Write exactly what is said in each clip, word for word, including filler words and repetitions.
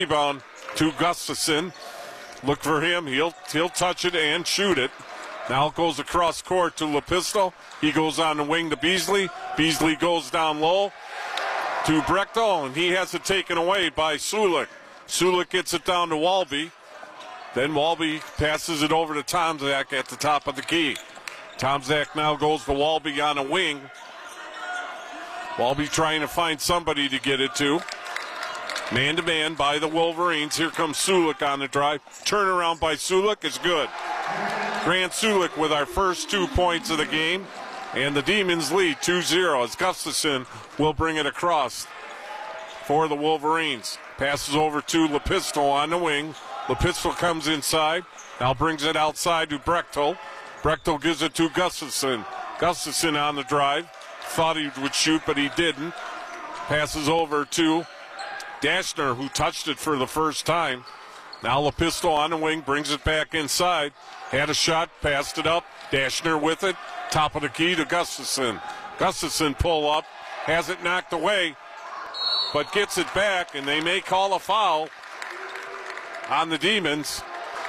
Rebound to Gustafson. Look for him. He'll he'll touch it and shoot it. Now it goes across court to LaPistol. He goes on the wing to Beasley. Beasley goes down low to Brechtel, and he has it taken away by Sulik. Sulik gets it down to Walby. Then Walby passes it over to Tomzak at the top of the key. Tomzak now goes to Walby on a wing. Walby trying to find somebody to get it to. Man-to-man by the Wolverines. Here comes Sulik on the drive. Turnaround by Sulik is good. Grant Sulik with our first two points of the game. And the Demons lead two zero as Gustafson will bring it across for the Wolverines. Passes over to LaPistol on the wing. LaPistol comes inside. Now brings it outside to Brechtel. Brechtel gives it to Gustafson. Gustafson on the drive. Thought he would shoot, but he didn't. Passes over to Dashner, who touched it for the first time. Now LaPistol on the wing, brings it back inside. Had a shot, passed it up. Dashner with it. Top of the key to Gustafson. Gustafson pull up, has it knocked away, but gets it back, and they may call a foul on the Demons.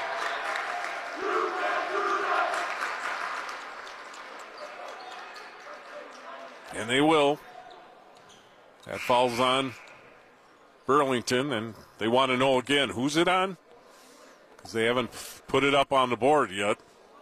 And they will. That foul's on Burlington, and they want to know again, who's it on? Because they haven't put it up on the board yet.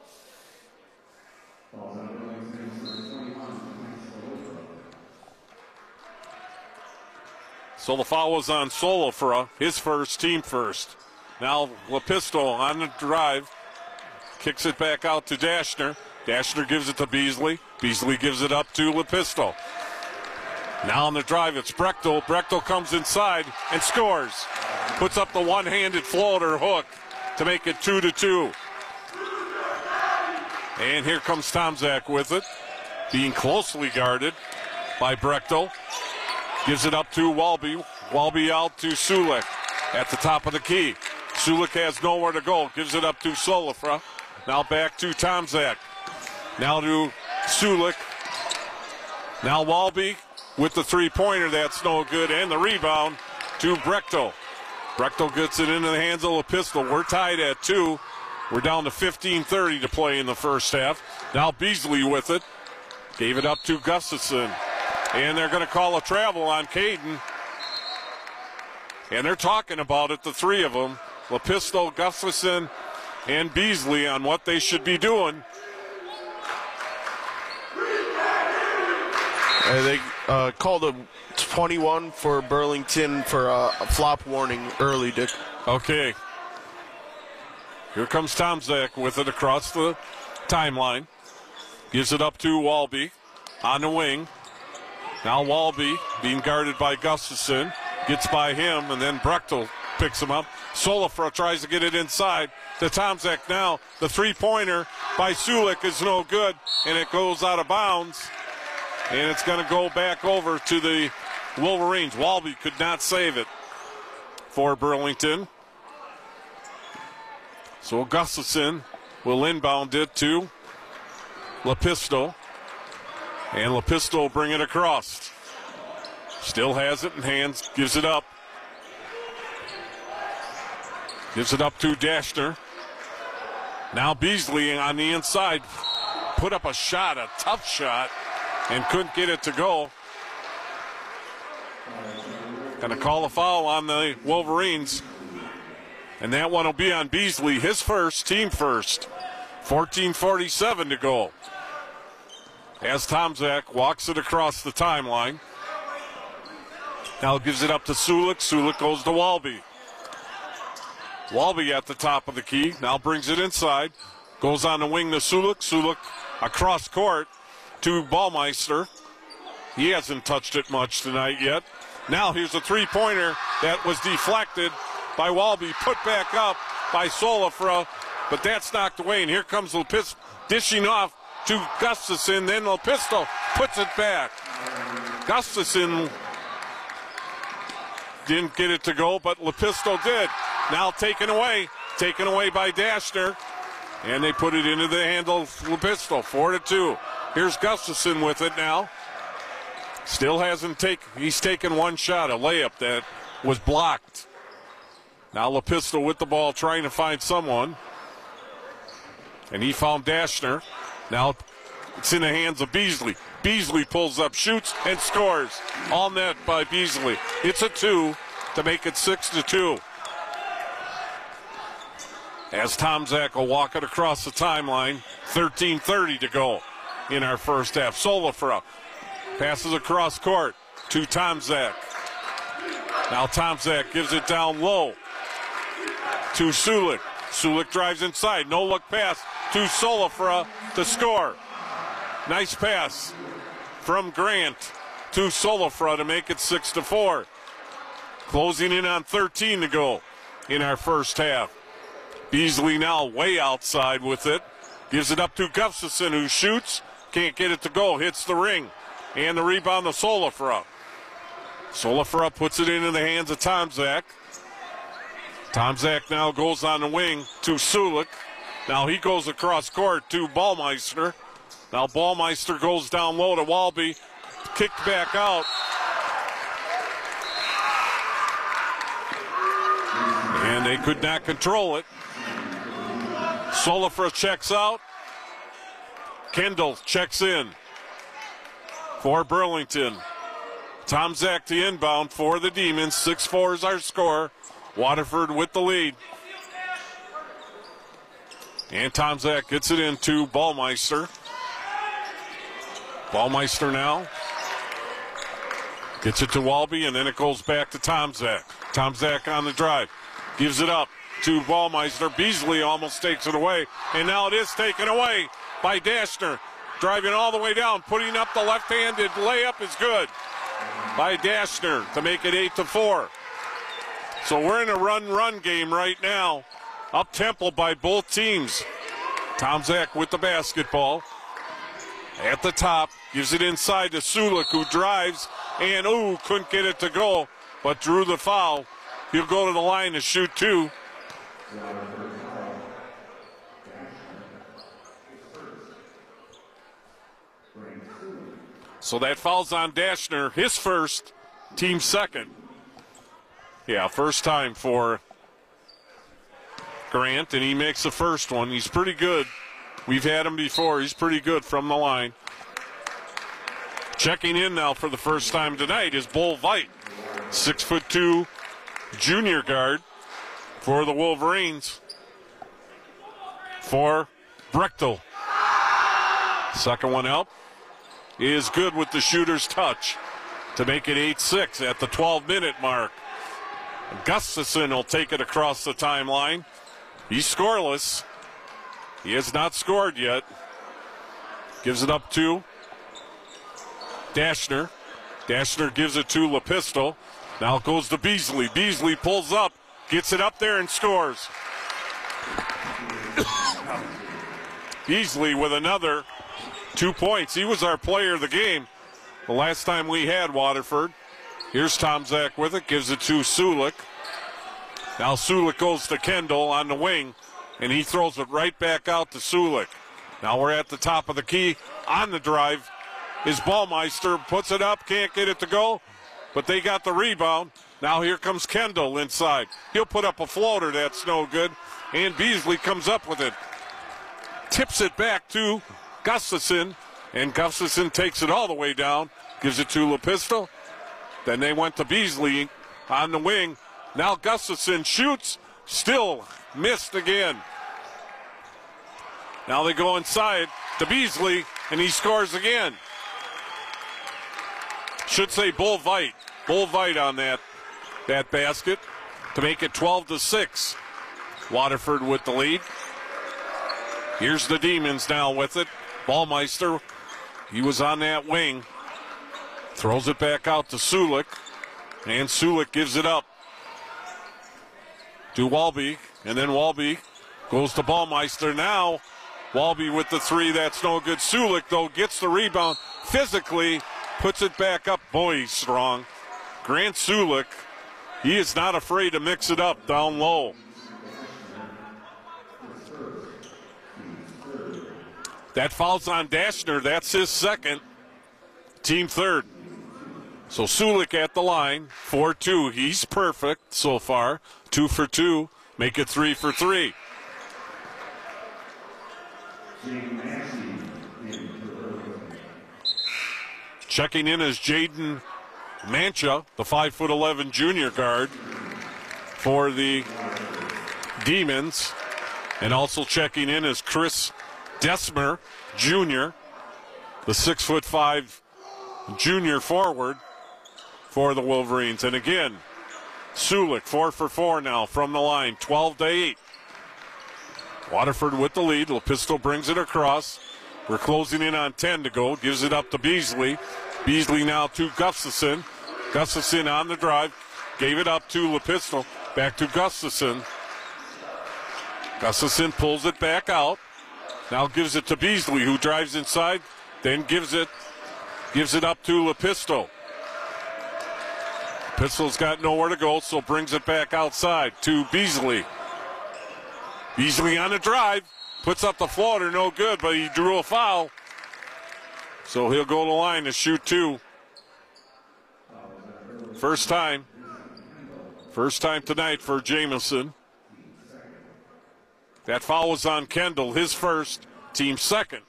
So the foul was on Solofra, his first, team first. Now LaPistol on the drive, kicks it back out to Dashner. Dashner gives it to Beasley. Beasley gives it up to LaPistol. Now on the drive, it's Brechtel. Brechtel comes inside and scores. Puts up the one-handed floater hook to make it two to two. And here comes Tomzak with it, being closely guarded by Brechtel. Gives it up to Walby. Walby out to Sulik at the top of the key. Sulik has nowhere to go. Gives it up to Solofra. Now back to Tomzak. Now to Sulik. Now Walby with the three-pointer. That's no good. And the rebound to Brechtel. Brechtel gets it into the hands of LaPistol. We're tied at two. We're down to fifteen thirty to play in the first half. Now Beasley with it. Gave it up to Gustafson. And they're going to call a travel on Caden. And they're talking about it, the three of them. LaPistol, Gustafson, and Beasley on what they should be doing. Uh, they uh, called a twenty-one for Burlington for uh, a flop warning early, Dick. Okay. Here comes Tomzak with it across the timeline. Gives it up to Walby on the wing. Now Walby being guarded by Gustafson. Gets by him, and then Brechtel picks him up. Solofra tries to get it inside to Tomzak now. The three-pointer by Sulik is no good, and it goes out of bounds. And it's going to go back over to the Wolverines. Walby could not save it for Burlington. So Gustafson will inbound it to LaPistol. And LaPistol will bring it across. Still has it in hands. Gives it up. Gives it up to Dashner. Now Beasley on the inside. Put up a shot, a tough shot, and couldn't get it to go. Going to call a foul on the Wolverines. And that one will be on Beasley, his first, team first. fourteen forty-seven to go. As Tomzak walks it across the timeline. Now gives it up to Sulik. Sulik goes to Walby. Walby at the top of the key. Now brings it inside. Goes on the wing to Sulik. Sulik across court to Ballmeister. He hasn't touched it much tonight yet. Now here's a three-pointer that was deflected by Walby. Put back up by Solofra. But that's knocked away. And here comes LaPistol dishing off to Gustafson. Then LaPistol puts it back. Gustafson didn't get it to go, but LaPistol did. Now taken away. Taken away by Dashner. And they put it into the handle of LaPistol. Four to two. Here's Gustafson with it now. Still hasn't taken, he's taken one shot, a layup that was blocked. Now LaPistol with the ball trying to find someone. And he found Dashner. Now it's in the hands of Beasley. Beasley pulls up, shoots, and scores. All net by Beasley. It's a two to make it six to two. As Tomzak will walk it across the timeline, thirteen thirty to go in our first half. Solifra passes across court to Tomzak. Now Tomzak gives it down low to Sulik. Sulik drives inside. No look pass to Solifra to score. Nice pass from Grant to Solifra to make it six to four. Closing in on thirteen to go in our first half. Beasley now way outside with it. Gives it up to Gustafson, who shoots. Can't get it to go. Hits the ring. And the rebound to Solifra. Solifra puts it into the hands of Tomzak. Tomzak now goes on the wing to Sulik. Now he goes across court to Ballmeister. Now Ballmeister goes down low to Walby. Kicked back out. And they could not control it. Solifra checks out. Kendall checks in for Burlington. Tomzak the inbound for the Demons. six four is our score. Waterford with the lead. And Tomzak gets it into Ballmeister. Ballmeister now gets it to Walby, and then it goes back to Tomzak. Tomzak on the drive. Gives it up to Ballmeister. Beasley almost takes it away, and now it is taken away by Dashner. Driving all the way down, putting up the left-handed layup is good by Dashner to make it eight to four. So we're in a run-run game right now. Up-tempo by both teams. Tomzak with the basketball. At the top, gives it inside to Sulik, who drives, and ooh, couldn't get it to go, but drew the foul. He'll go to the line to shoot two. So that foul's on Dashner, his first, team second. Yeah, first time for Grant, and he makes the first one. He's pretty good. We've had him before. He's pretty good from the line. Checking in now for the first time tonight is Bull Veit, six foot two junior guard for the Wolverines. For Brechtel. Second one up is good with the shooter's touch to make it eight six at the twelve minute mark. Gustafson will take it across the timeline. He's scoreless. He has not scored yet. Gives it up to Dashner. Dashner gives it to LaPistol. Now it goes to Beasley. Beasley pulls up, gets it up there and scores. Beasley with another two points. He was our player of the game the last time we had Waterford. Here's Tomzak with it, gives it to Sulik. Now Sulik goes to Kendall on the wing, and he throws it right back out to Sulik. Now we're at the top of the key. On the drive is Ballmeister, puts it up, can't get it to go, but they got the rebound. Now here comes Kendall inside. He'll put up a floater, that's no good, and Beasley comes up with it. Tips it back to Gustafson, and Gustafson takes it all the way down, gives it to LaPistol. Then they went to Beasley on the wing. Now Gustafson shoots, still missed again. Now they go inside to Beasley, and he scores again. Should say Bull Veit. Bull Veit on that, that basket to make it twelve to six. Waterford with the lead. Here's the Demons now with it. Ballmeister, he was on that wing. Throws it back out to Sulik, and Sulik gives it up to Walby, and then Walby goes to Ballmeister. Now Walby with the three, that's no good. Sulik, though, gets the rebound physically, puts it back up. Boy, he's strong. Grant Sulik, he is not afraid to mix it up down low. That foul's on Dashner. That's his second. Team third. So Sulik at the line, four two. He's perfect so far. Two for two. Make it three for three. Checking in is Jaden Mancha, the five foot eleven junior guard for the Demons. And also checking in is Chris Desmer, Junior, the six foot five junior forward for the Wolverines. And again, Sulik, four for four now from the line, twelve to eight. Waterford with the lead. Lepisto brings it across. We're closing in on ten to go. Gives it up to Beasley. Beasley now to Gustafson. Gustafson on the drive. Gave it up to Lepisto. Back to Gustafson. Gustafson pulls it back out. Now gives it to Beasley, who drives inside. Then gives it, gives it up to Lepisto. Lepisto's got nowhere to go, so brings it back outside to Beasley. Beasley on the drive. Puts up the floater, no good, but he drew a foul. So he'll go to the line to shoot two. First time. First time tonight for Jamison. That foul was on Kendall, his first, team second.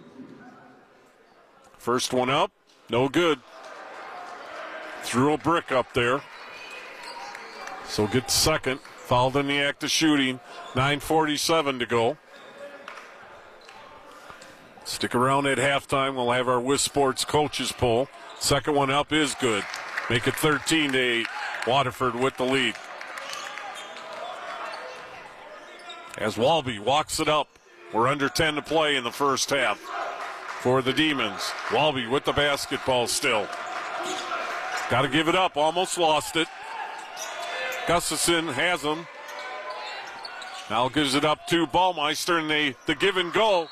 First one up, no good. Threw a brick up there. So get second. Fouled in the act of shooting. nine forty-seven to go. Stick around at halftime. We'll have our W I S Sports coaches poll. Second one up is good. Make it thirteen to eight. Waterford with the lead. As Walby walks it up. We're under ten to play in the first half for the Demons. Walby with the basketball still. Got to give it up. Almost lost it. Gustafson has him. Now gives it up to Ballmeister, and they, the give and go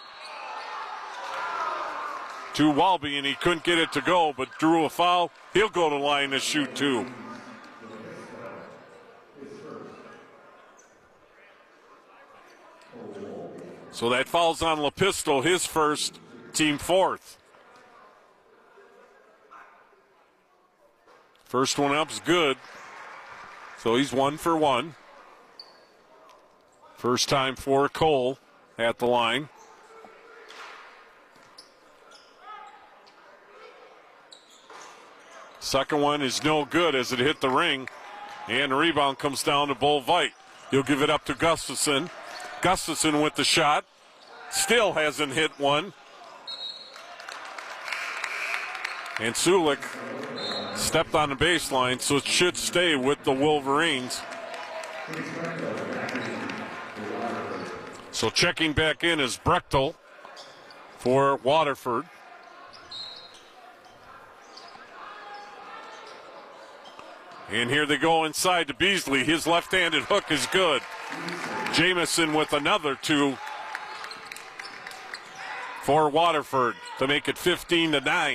to Walby, and he couldn't get it to go, but drew a foul. He'll go to line to shoot two. So that foul's on Lepisto, his first, team fourth. First one up's good. So he's one for one. First time for Cole at the line. Second one is no good as it hit the ring. And the rebound comes down to Bull Veit. He'll give it up to Gustafson. Gustafson with the shot. Still hasn't hit one. And Sulik stepped on the baseline, so it should stay with the Wolverines. So checking back in is Brechtel for Waterford. And here they go inside to Beasley. His left-handed hook is good. Jamison with another two for Waterford to make it fifteen to nine.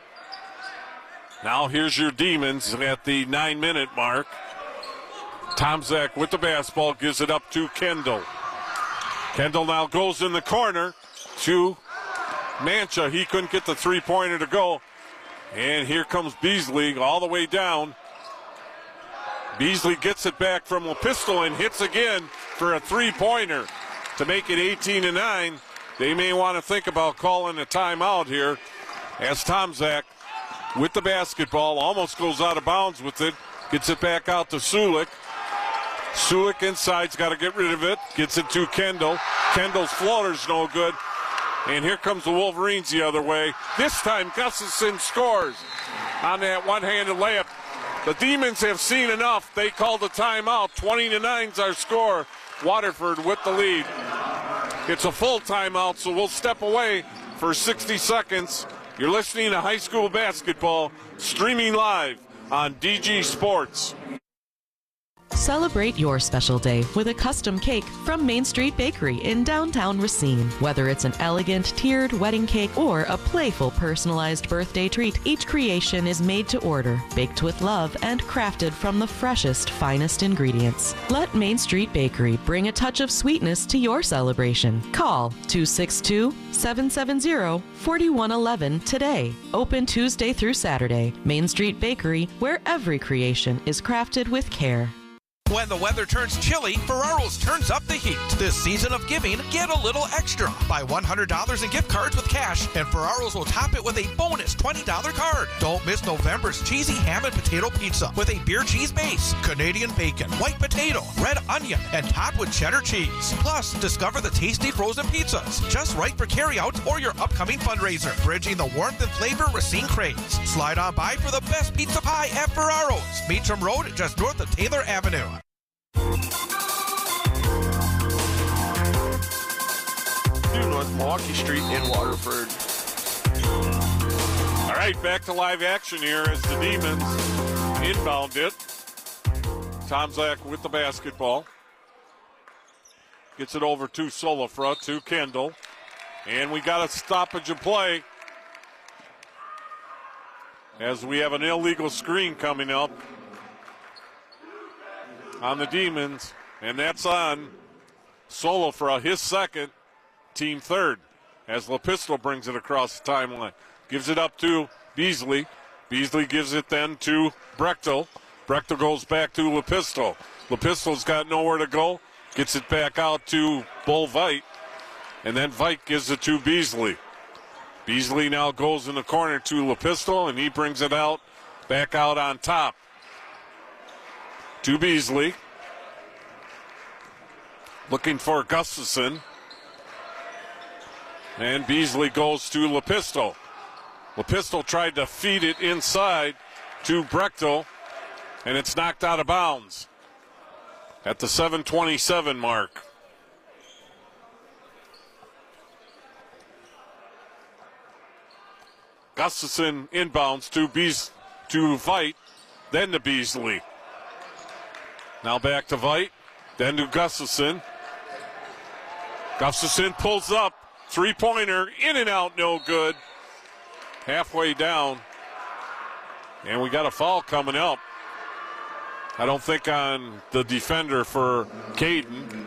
Now here's your Demons at the nine-minute mark. Tomczak with the basketball gives it up to Kendall. Kendall now goes in the corner to Mancha. He couldn't get the three-pointer to go. And here comes Beasley all the way down. Beasley gets it back from Lepisto and hits again for a three-pointer to make it eighteen to nine. They may want to think about calling a timeout here as Tomczak with the basketball almost goes out of bounds with it. Gets it back out to Sulik. Sulik inside's got to get rid of it. Gets it to Kendall. Kendall's floater's no good. And here comes the Wolverines the other way. This time Gustafson scores on that one-handed layup. The Demons have seen enough. They called a timeout. twenty to nine's our score. Waterford with the lead. It's a full timeout, so we'll step away for sixty seconds. You're listening to high school basketball, streaming live on D G Sports. Celebrate your special day with a custom cake from Main Street Bakery in downtown Racine. Whether it's an elegant tiered wedding cake or a playful personalized birthday treat, each creation is made to order, baked with love, and crafted from the freshest, finest ingredients. Let Main Street Bakery bring a touch of sweetness to your celebration. Call two six two, seven seven zero, four one one one today. Open Tuesday through Saturday. Main Street Bakery, where every creation is crafted with care. When the weather turns chilly, Ferraro's turns up the heat. This season of giving, get a little extra. Buy one hundred dollars in gift cards with cash, and Ferraro's will top it with a bonus twenty dollars card. Don't miss November's cheesy ham and potato pizza with a beer cheese base, Canadian bacon, white potato, red onion, and topped with cheddar cheese. Plus, discover the tasty frozen pizzas, just right for carryout or your upcoming fundraiser, bridging the warmth and flavor Racine craves. Slide on by for the best pizza pie at Ferraro's, Beecham Road, just north of Taylor Avenue. North Milwaukee Street in Waterford. All right, back to live action here as the Demons inbound it. Tomczak with the basketball. Gets it over to Solifra, to Kendall. And we got a stoppage of play as we have an illegal screen coming up on the Demons. And that's on Solifra, his second, team third, as LaPistol brings it across the timeline. Gives it up to Beasley. Beasley gives it then to Brechtel. Brechtel goes back to LaPistol. LaPistol's got nowhere to go. Gets it back out to Bull Veit. And then Veit gives it to Beasley. Beasley now goes in the corner to LaPistol, and he brings it out, back out on top to Beasley. Looking for Gustafson. And Beasley goes to LaPistol. LaPistol tried to feed it inside to Brechtel, and it's knocked out of bounds at the seven twenty-seven mark. Gustafson inbounds to Beas to Veit, then to Beasley. Now back to Veit, then to Gustafson. Gustafson pulls up. Three-pointer, in and out, no good. Halfway down. And we got a foul coming up. I don't think on the defender for Caden.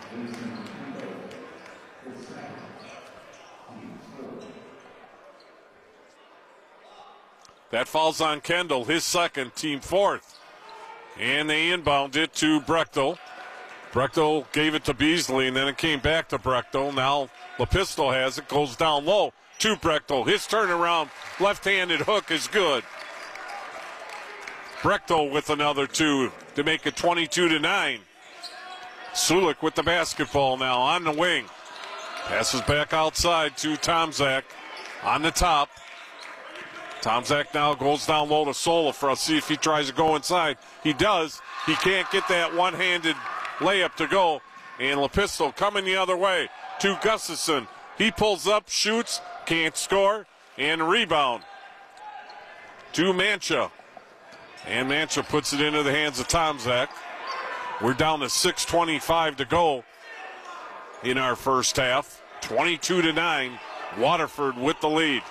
That falls on Kendall, his second, team fourth. And they inbound it to Brechtel. Brechtel gave it to Beasley, and then it came back to Brechtel. Now LaPistol has it, goes down low to Brechtel. His turnaround left-handed hook is good. Brechtel with another two to make it twenty-two to nine. Sulik with the basketball now on the wing. Passes back outside to Tomczak on the top. Tomczak now goes down low to Solifra. See if he tries to go inside. He does. He can't get that one-handed layup to go. And LaPistol coming the other way to Gustafson. He pulls up, shoots, can't score, and rebound to Mancha. And Mancha puts it into the hands of Tomczak. We're down to six twenty-five to go in our first half. twenty-two to nine. Waterford with the lead.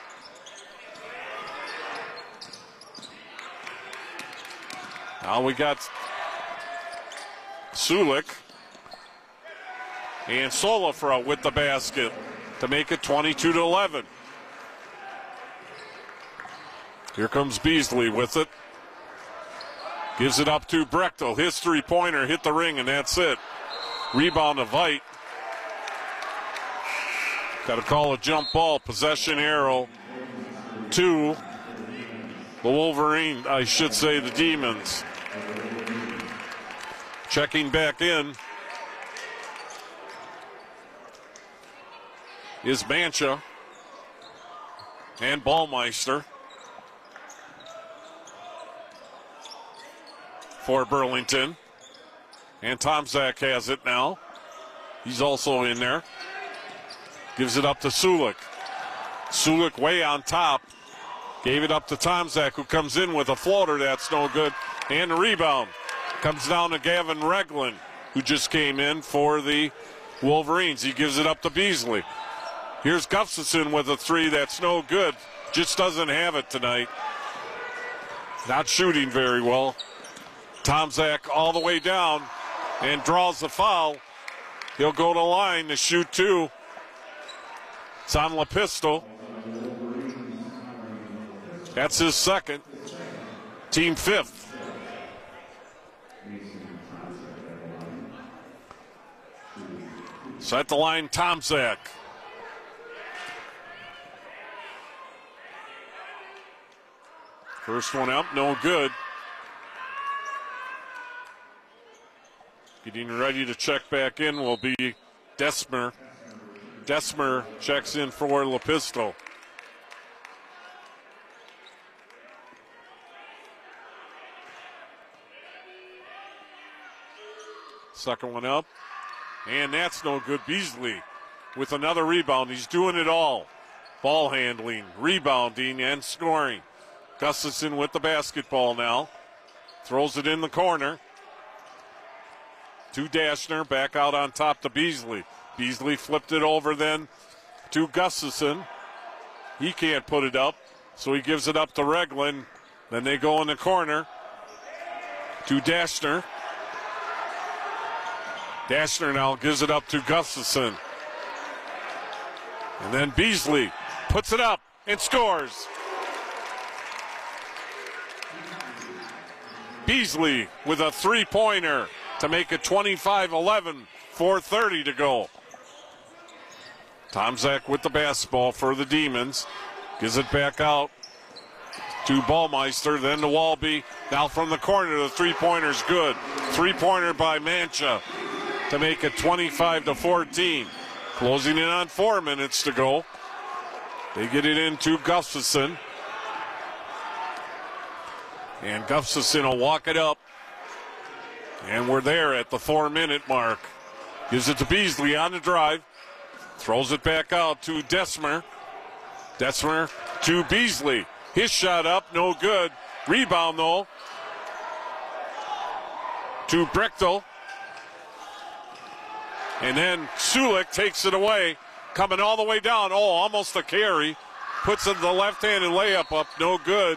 Now we got Sulik and Solifra with the basket to make it twenty-two to eleven. Here comes Beasley with it. Gives it up to Brechtel. His three-pointer hit the ring, and that's it. Rebound to Veit. Got to call a jump ball. Possession arrow to the Wolverine, I should say the Demons. Checking back in is Mancha and Ballmeister for Burlington. And Tomczak has it now. He's also in there. Gives it up to Sulik. Sulik way on top. Gave it up to Tomczak, who comes in with a floater. That's no good. And a rebound. Comes down to Gavin Regland, who just came in for the Wolverines. He gives it up to Beasley. Here's Gustafson with a three. That's no good. Just doesn't have it tonight. Not shooting very well. Tomczak all the way down and draws the foul. He'll go to the line to shoot two. It's on LaPistol. That's his second. Team fifth. So at the line, Tomczak. First one up, no good. Getting ready to check back in will be Desmer. Desmer checks in for Lepisto. Second one up. And that's no good. Beasley with another rebound. He's doing it all. Ball handling, rebounding, and scoring. Gustafson with the basketball now. Throws it in the corner. To Dashner, back out on top to Beasley. Beasley flipped it over then to Gustafson. He can't put it up, so he gives it up to Regland. Then they go in the corner to Dashner. Dashner now gives it up to Gustafson. And then Beasley puts it up and scores. Beasley with a three-pointer to make it twenty-five eleven, four thirty to go. Tomczak with the basketball for the Demons. Gives it back out to Ballmeister, then to Walby. Now from the corner, the three-pointer's good. Three-pointer by Mancha to make it twenty-five to fourteen. Closing in on four minutes to go. They get it into Gustafson. And Gustafson will walk it up. And we're there at the four-minute mark. Gives it to Beasley on the drive. Throws it back out to Desmer. Desmer to Beasley. His shot up, no good. Rebound, though, to Brechtel. And then Sulik takes it away. Coming all the way down. Oh, almost a carry. Puts it the left-handed layup up, no good.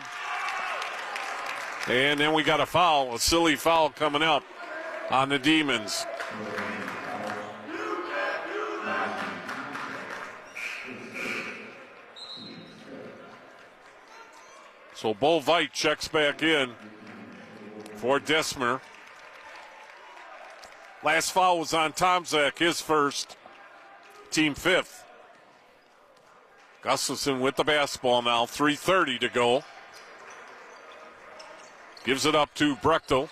And then we got a foul, a silly foul coming up on the Demons. So Bo Veit checks back in for Desmer. Last foul was on Tomczak, his first, team fifth. Gustafson with the basketball now, three thirty to go. Gives it up to Brechtel.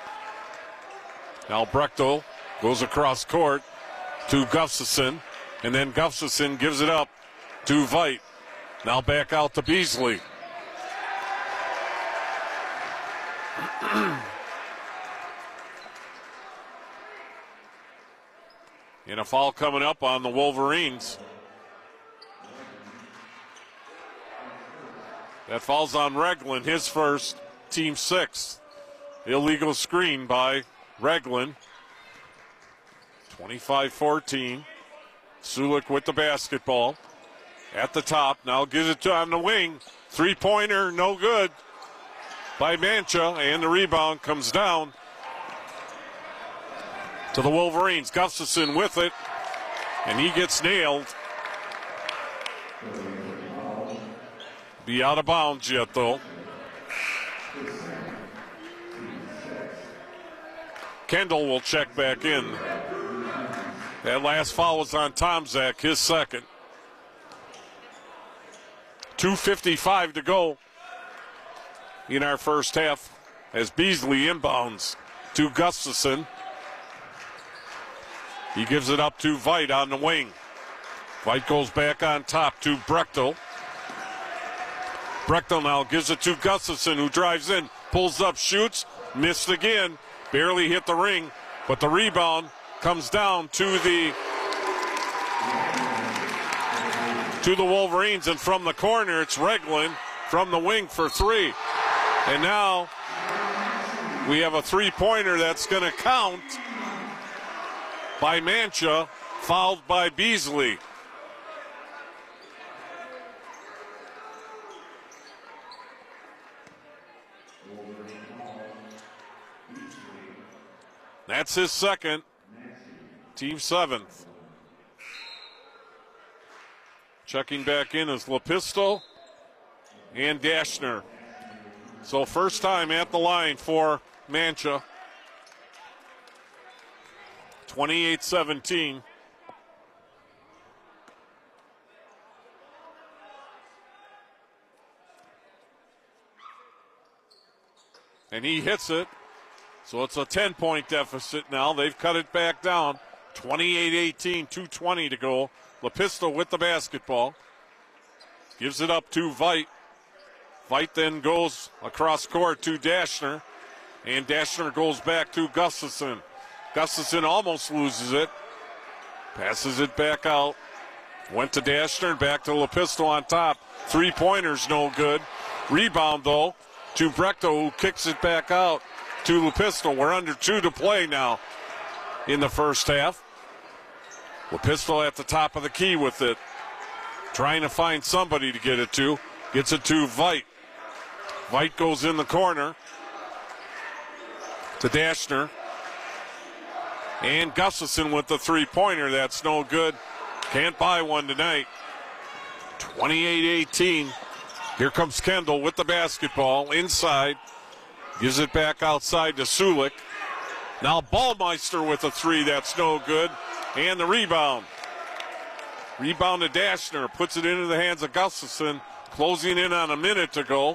Now Brechtel goes across court to Gustafson, and then Gustafson gives it up to Veit. Now back out to Beasley. And a foul coming up on the Wolverines. That falls on Regland, his first, team sixth. Illegal screen by Regland. twenty-five fourteen. Sulik with the basketball. At the top, now gives it to on the wing. Three-pointer, no good by Mancha, and the rebound comes down to the Wolverines. Gustafson with it, and he gets nailed. Be out of bounds yet, though. Kendall will check back in. That last foul was on Tomczak, his second. two fifty-five to go in our first half as Beasley inbounds to Gustafson. He gives it up to Veit on the wing. Veit goes back on top to Brechtel. Brechtel now gives it to Gustafson, who drives in, pulls up, shoots, missed again, barely hit the ring, but the rebound comes down to the to the Wolverines, and from the corner it's Regland from the wing for three. And now we have a three-pointer that's going to count by Mancha, fouled by Beasley. That's his second, team seventh. Checking back in is Lepisto and Dashner. So first time at the line for Mancha. twenty-eight seventeen. and he hits it. So it's a ten-point deficit now. They've cut it back down. twenty-eight eighteen, two twenty to go. Lepisto with the basketball. Gives it up to Veit. Veit then goes across court to Dashner. And Dashner goes back to Gustafson. Gustafson almost loses it. Passes it back out. Went to Dashner, back to Lepisto on top. Three-pointers no good. Rebound, though, to Brechtel, who kicks it back out to Lepisto. We're under two to play now in the first half. Lepisto at the top of the key with it. Trying to find somebody to get it to. Gets it to Veit. Veit goes in the corner to Dashner. And Gustafson with the three-pointer. That's no good. Can't buy one tonight. twenty-eight eighteen. Here comes Kendall with the basketball inside. Gives it back outside to Sulik. Now Ballmeister with a three. That's no good. And the rebound. Rebound to Dashner. Puts it into the hands of Gustafson. Closing in on a minute to go.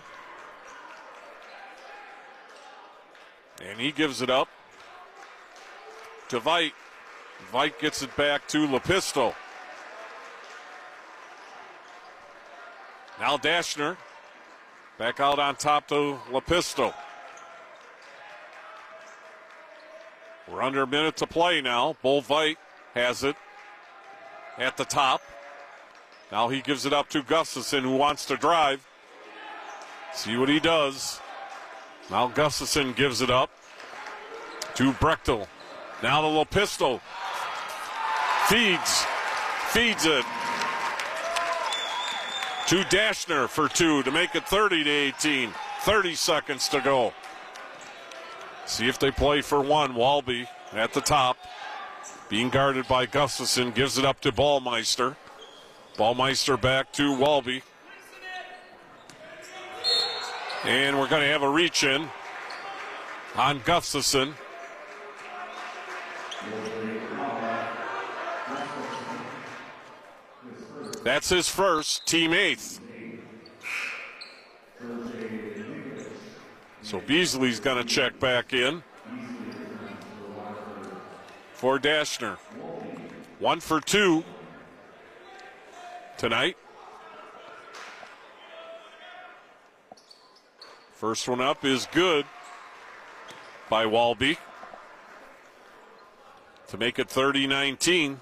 And he gives it up to Veit. Veit gets it back to Lepisto. Now Dashner. Back out on top to Lepisto. We're under a minute to play now. Bull Veit has it at the top. Now he gives it up to Gustafson, who wants to drive. See what he does. Now Gustafson gives it up to Brechtel. Now to Lepisto. Feeds. Feeds it to Dashner for two to make it thirty to eighteen. thirty seconds to go. See if they play for one. Walby at the top. Being guarded by Gustafson. Gives it up to Ballmeister. Ballmeister back to Walby. And we're going to have a reach in on Gustafson. That's his first, team eighth. So Beasley's going to check back in for Dashner. One for two tonight. First one up is good by Walby to make it thirty nineteen.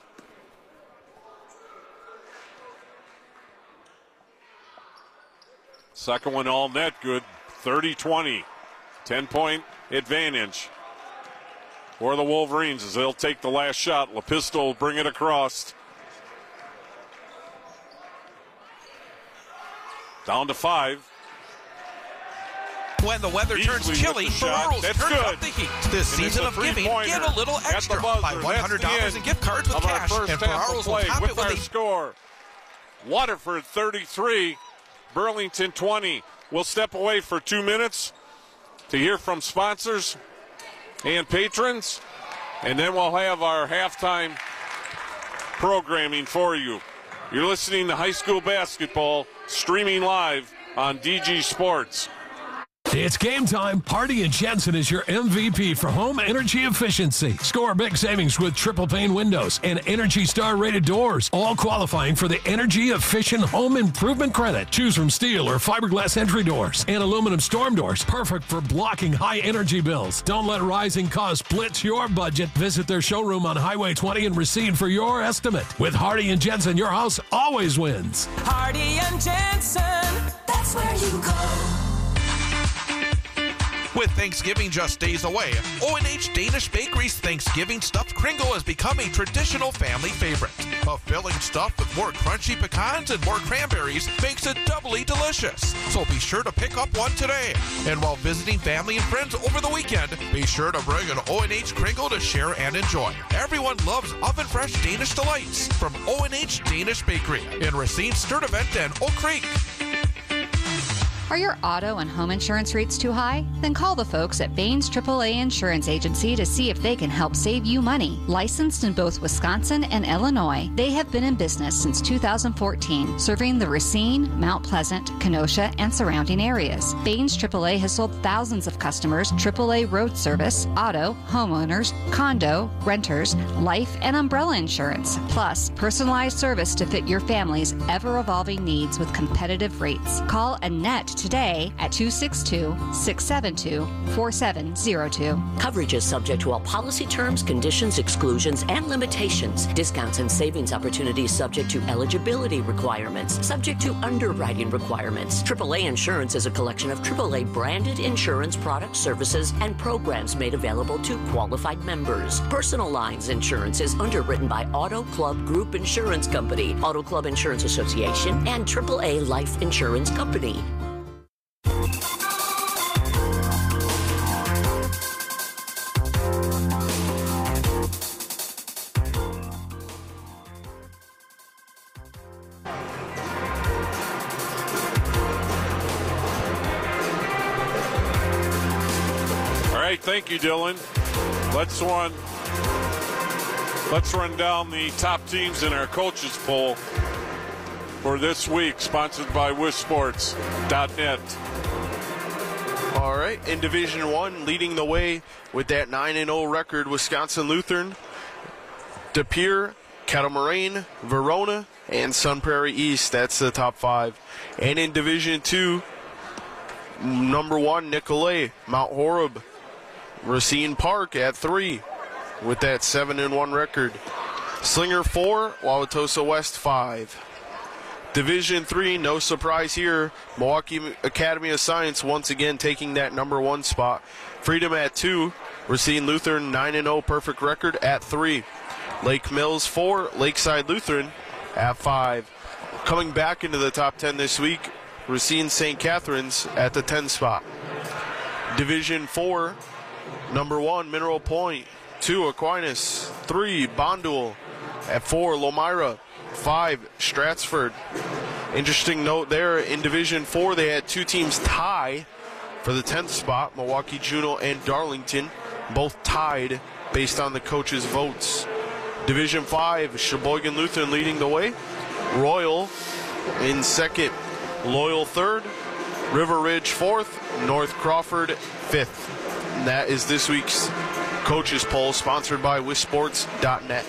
Second one all net good, thirty twenty. ten-point advantage for the Wolverines as they'll take the last shot. Lepisto will bring it across. Down to five. When the weather turns Beasley chilly, with the shot. Ferraro's That's turns good. up the heat. This And it's season a of giving, three-pointer get a little at the extra. buzzer. Buy one hundred dollars That's the in gift cards with of our cash, first and half of Ferraro's will play top with it with our a score. Waterford thirty-three, Burlington twenty. We'll step away for two minutes to hear from sponsors and patrons, and then we'll have our halftime programming for you. You're listening to high school basketball streaming live on D G Sports. It's game time. Hardy and Jensen is your M V P for home energy efficiency. Score big savings with triple pane windows and Energy Star rated doors, all qualifying for the Energy Efficient Home Improvement Credit. Choose from steel or fiberglass entry doors and aluminum storm doors, perfect for blocking high energy bills. Don't let rising costs blitz your budget. Visit their showroom on Highway twenty and receive for your estimate. With Hardy and Jensen, your house always wins. Hardy and Jensen, that's where you go. With Thanksgiving just days away, O and H Danish Bakery's Thanksgiving Stuffed Kringle has become a traditional family favorite. A filling stuffed with more crunchy pecans and more cranberries makes it doubly delicious. So be sure to pick up one today. And while visiting family and friends over the weekend, be sure to bring an O and H Kringle to share and enjoy. Everyone loves oven-fresh Danish delights from O and H Danish Bakery in Racine, Sturtevant, and Oak Creek. Are your auto and home insurance rates too high? Then call the folks at Baines triple A Insurance Agency to see if they can help save you money. Licensed in both Wisconsin and Illinois, they have been in business since two thousand fourteen, serving the Racine, Mount Pleasant, Kenosha, and surrounding areas. Baines triple A has sold thousands of customers triple A road service, auto, homeowners, condo, renters, life, and umbrella insurance, plus personalized service to fit your family's ever-evolving needs with competitive rates. Call Annette today at two six two, six seven two, four seven zero two. Coverage is subject to all policy terms, conditions, exclusions, and limitations. Discounts and savings opportunities subject to eligibility requirements, subject to underwriting requirements. triple A Insurance is a collection of triple A branded insurance products, services, and programs made available to qualified members. Personal Lines Insurance is underwritten by Auto Club Group Insurance Company, Auto Club Insurance Association, and triple A Life Insurance Company. Thank you, Dylan. Let's run. Let's run down the top teams in our coaches poll for this week, sponsored by Wish Sports dot net. All right, in Division One, leading the way with that nine and oh record, Wisconsin Lutheran, De Pere, Kettle Moraine, Verona, and Sun Prairie East. That's the top five. And in Division Two, number one, Nicolay, Mount Horeb, Racine Park at three with that seven and one record. Slinger four, Wauwatosa West five. Division three, no surprise here. Milwaukee Academy of Science once again taking that number one spot. Freedom at two. Racine Lutheran nine and oh perfect record at three. Lake Mills four, Lakeside Lutheran at five. Coming back into the top ten this week, Racine Saint Catherine's at the ten spot. Division four, number one, Mineral Point. Two, Aquinas. Three, Bondul. At four, Lomira. Five, Stratford. Interesting note there, in Division four, they had two teams tie for the tenth spot, Milwaukee Juneau and Darlington, both tied based on the coaches' votes. Division five, Sheboygan Lutheran leading the way. Royal in second. Loyal third. River Ridge fourth. North Crawford fifth. And that is this week's coaches poll, sponsored by Wish Sports dot net.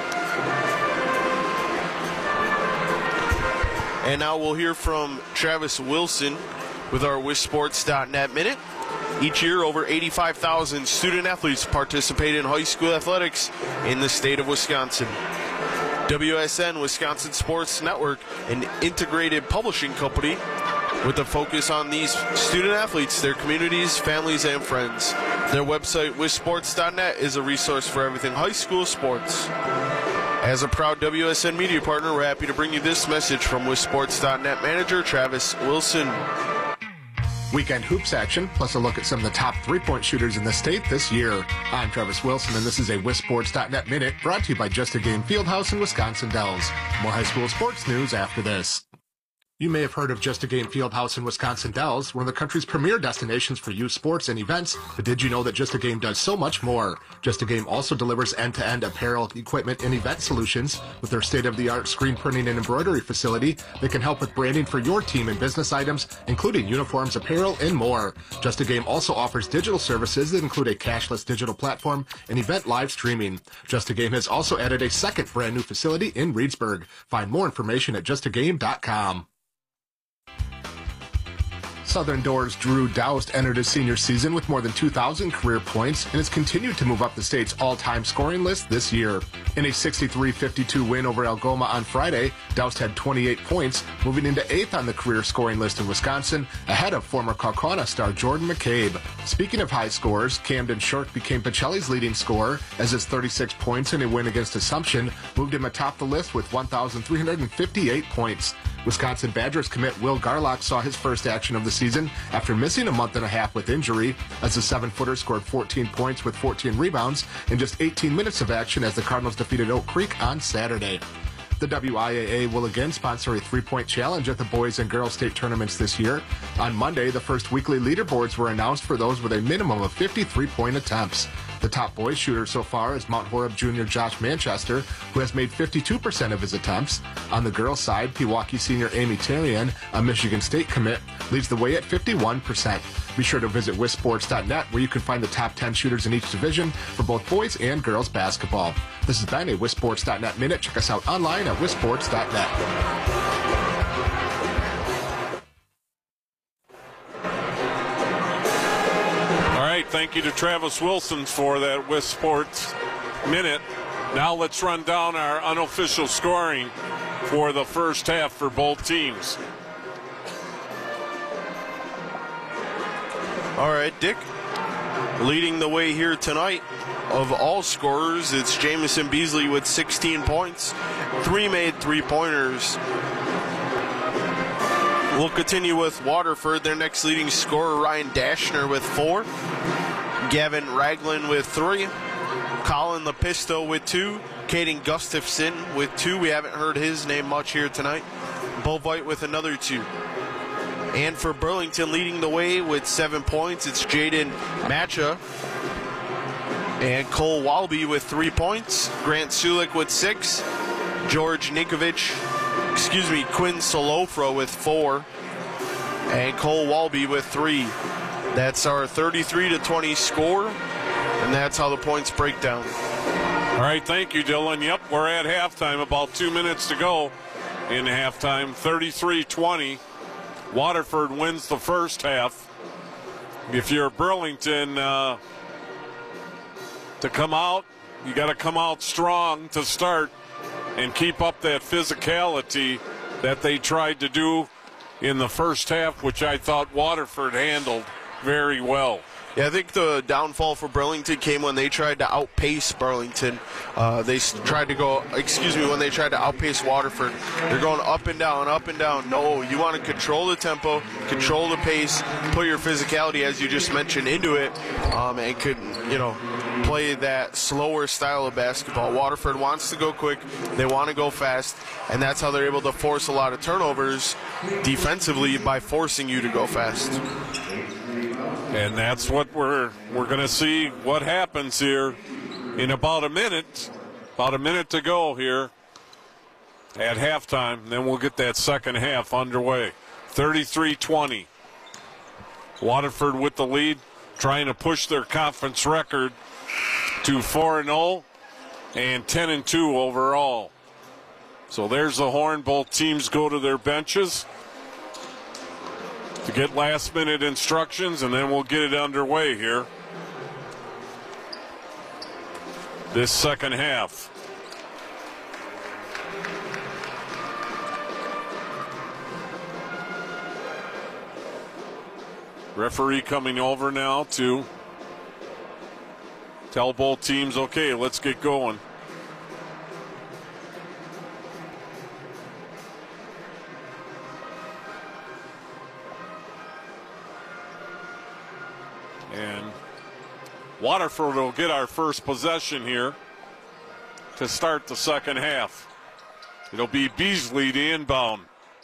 And now we'll hear from Travis Wilson with our Wish Sports dot net Minute. Each year, over eighty-five thousand student athletes participate in high school athletics in the state of Wisconsin. W S N, Wisconsin Sports Network, an integrated publishing company with a focus on these student athletes, their communities, families, and friends. Their website, Wish Sports dot net, is a resource for everything high school sports. As a proud W S N media partner, we're happy to bring you this message from Wish Sports dot net manager Travis Wilson. Weekend hoops action, plus a look at some of the top three-point shooters in the state this year. I'm Travis Wilson, and this is a Wish Sports dot net Minute brought to you by Just a Game Fieldhouse in Wisconsin Dells. More high school sports news after this. You may have heard of Just a Game Fieldhouse in Wisconsin Dells, one of the country's premier destinations for youth sports and events, but did you know that Just a Game does so much more? Just a Game also delivers end-to-end apparel, equipment, and event solutions. With their state-of-the-art screen printing and embroidery facility, they can help with branding for your team and business items, including uniforms, apparel, and more. Just a Game also offers digital services that include a cashless digital platform and event live streaming. Just a Game has also added a second brand new facility in Reedsburg. Find more information at just a game dot com. Southern Doors' Drew Doust entered his senior season with more than two thousand career points and has continued to move up the state's all-time scoring list this year. In a sixty-three fifty-two win over Algoma on Friday, Doust had twenty-eight points, moving into eighth on the career scoring list in Wisconsin, ahead of former Kaukauna star Jordan McCabe. Speaking of high scores, Camden Short became Pacelli's leading scorer, as his thirty-six points in a win against Assumption moved him atop the list with one thousand three hundred fifty-eight points. Wisconsin Badgers commit Will Garlock saw his first action of the season after missing a month and a half with injury, as the seven-footer scored fourteen points with fourteen rebounds in just eighteen minutes of action as the Cardinals defeated Oak Creek on Saturday. The W I A A will again sponsor a three-point challenge at the boys and girls state tournaments this year. On Monday, the first weekly leaderboards were announced for those with a minimum of fifty three-point attempts. The top boys shooter so far is Mount Horeb junior Josh Manchester, who has made fifty-two percent of his attempts. On the girls' side, Pewaukee senior Amy Tarian, a Michigan State commit, leads the way at fifty-one percent. Be sure to visit wisc sports dot net where you can find the top ten shooters in each division for both boys and girls basketball. This has been a wisc sports dot net Minute. Check us out online at wisc sports dot net. All right, thank you to Travis Wilson for that Wisc Sports Minute. Now let's run down our unofficial scoring for the first half for both teams. All right, Dick, leading the way here tonight of all scorers, it's Jamison Beasley with sixteen points, three made three-pointers. We'll continue with Waterford, their next leading scorer, Ryan Dashner with four, Gavin Ragland with three, Colin Lepisto with two, Caden Gustafson with two. We haven't heard his name much here tonight. Bovite with another two. And for Burlington, leading the way with seven points, it's Jaden Matcha. And Cole Walby with three points. Grant Sulik with six. George Ninkovich, excuse me, Quinn Solofra with four. And Cole Walby with three. That's our thirty-three to twenty score. And that's how the points break down. All right, thank you, Dylan. Yep, we're at halftime, about two minutes to go in halftime, thirty-three twenty. Waterford wins the first half. If you're Burlington, uh, to come out, you got to come out strong to start and keep up that physicality that they tried to do in the first half, which I thought Waterford handled very well. Yeah, I think the downfall for Burlington came when they tried to outpace Burlington. Uh, they tried to go, excuse me, when they tried to outpace Waterford. They're going up and down, up and down. No, you want to control the tempo, control the pace, put your physicality, as you just mentioned, into it, um, and could, you know, play that slower style of basketball. Waterford wants to go quick, they want to go fast, and that's how they're able to force a lot of turnovers defensively, by forcing you to go fast. And that's what we're we're going to see what happens here in about a minute. About a minute to go here at halftime. Then we'll get that second half underway. thirty-three twenty. Waterford with the lead, trying to push their conference record to four and oh and ten and two overall. So there's the horn. Both teams go to their benches to get last minute instructions, and then we'll get it underway here. This second half. Referee coming over now to tell both teams, okay, let's get going. And Waterford will get our first possession here to start the second half. It'll be Beasley to inbound.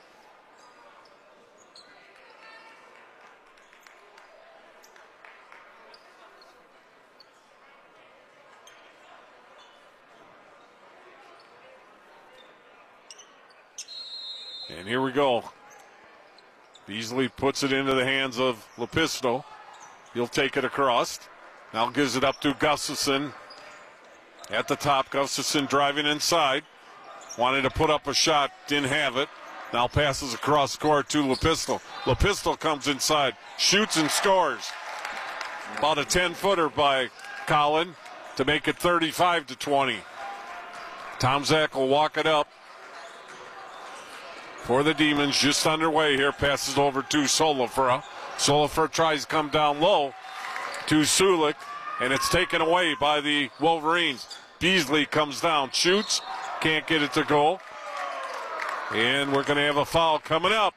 And here we go. Beasley puts it into the hands of Lepisto. He'll take it across. Now gives it up to Gustafson. At the top, Gustafson driving inside. Wanted to put up a shot, didn't have it. Now passes across court to Lepisto. Lepisto comes inside, shoots and scores. About a ten-footer by Colin to make it thirty-five to twenty. Tom Zach will walk it up for the Demons. Just underway here. Passes over to Solifra. Solifra tries to come down low to Sulik, and it's taken away by the Wolverines. Beasley comes down, shoots, can't get it to go. And we're going to have a foul coming up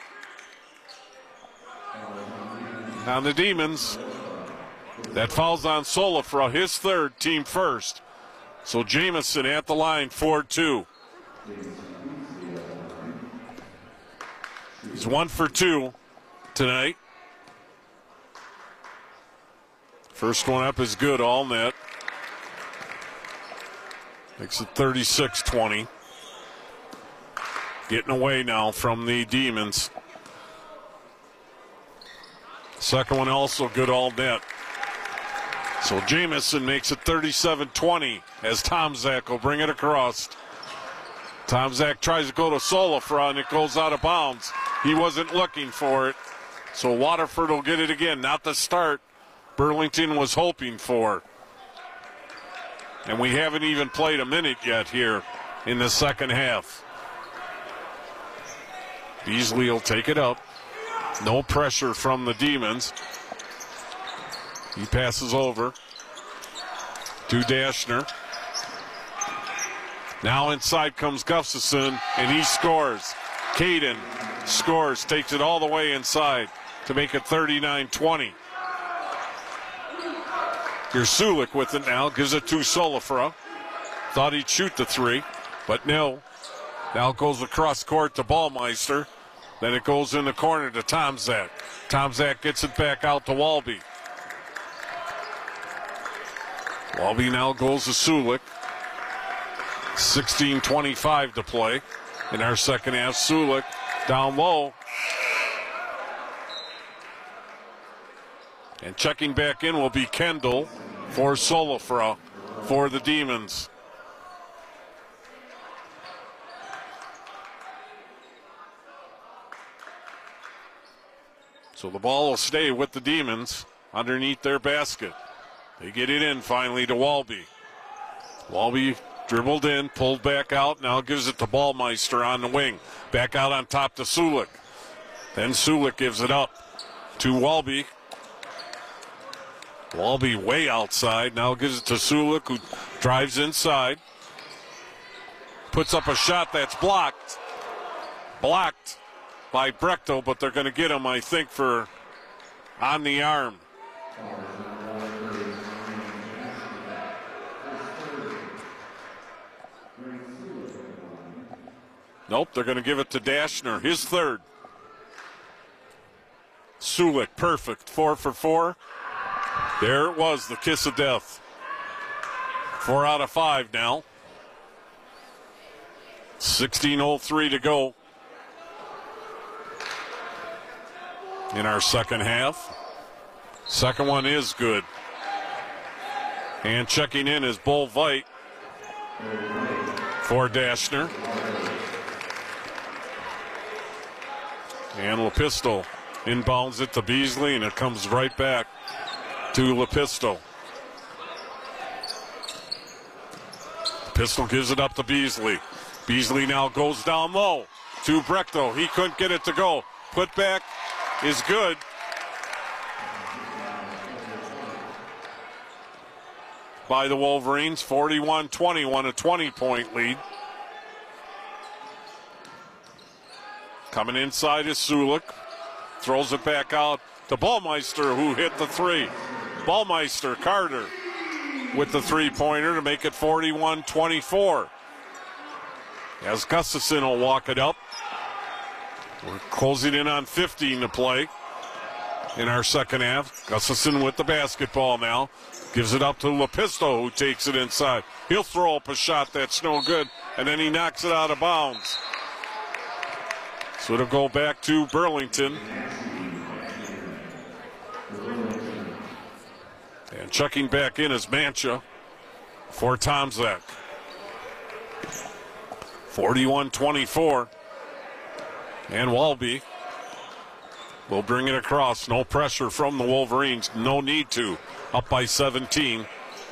on the Demons. That foul's on Solifra, his third, team first. So Jamison at the line, four two. He's one for two tonight. First one up is good, all net. Makes it thirty-six twenty. Getting away now from the Demons. Second one also good, all net. So Jamison makes it thirty-seven twenty as Tomczak will bring it across. Tomczak tries to go to Solifra and it goes out of bounds. He wasn't looking for it. So Waterford will get it again. Not the start Burlington was hoping for. And we haven't even played a minute yet here in the second half. Beasley will take it up. No pressure from the Demons. He passes over to Dashner. Now inside comes Gustafson, and he scores. Caden scores, takes it all the way inside to make it thirty-nine twenty. Here's Sulik with it now, gives it to Solifra. Thought he'd shoot the three, but no. Now it goes across court to Ballmeister. Then it goes in the corner to Tomczak. Tomczak gets it back out to Walby. Walby now goes to Sulik. sixteen twenty-five to play in our second half. Sulik down low. And checking back in will be Kendall for Solifra for the Demons. So the ball will stay with the Demons underneath their basket. They get it in finally to Walby. Walby dribbled in, pulled back out, now gives it to Ballmeister on the wing. Back out on top to Sulik. Then Sulik gives it up to Walby. Walby way outside, now gives it to Sulik, who drives inside. Puts up a shot that's blocked. Blocked by Brechtel, but they're going to get him, I think, for on the arm. Nope, they're going to give it to Dashner, his third. Sulik, perfect, four for four. There it was, the kiss of death. Four out of five now. sixteen oh three to go in our second half. Second one is good. And checking in is Bull Veit for Dashner. And Lepisto inbounds it to Beasley, and it comes right back to Lepisto. Lepisto gives it up to Beasley. Beasley now goes down low to Brechtel. He couldn't get it to go. Put back is good. By the Wolverines, forty-one twenty-one, a twenty-point lead. Coming inside is Sulik. Throws it back out to Ballmeister, who hit the three. Ballmeister, Carter with the three-pointer to make it forty-one twenty-four. As Gustafson will walk it up. We're closing in on fifteen to play in our second half. Gustafson with the basketball now. Gives it up to Lepisto, who takes it inside. He'll throw up a shot that's no good, and then he knocks it out of bounds. So it'll go back to Burlington. And checking back in is Mancha for Tomczak. forty-one twenty-four. And Walby will bring it across. No pressure from the Wolverines. No need to. Up by seventeen.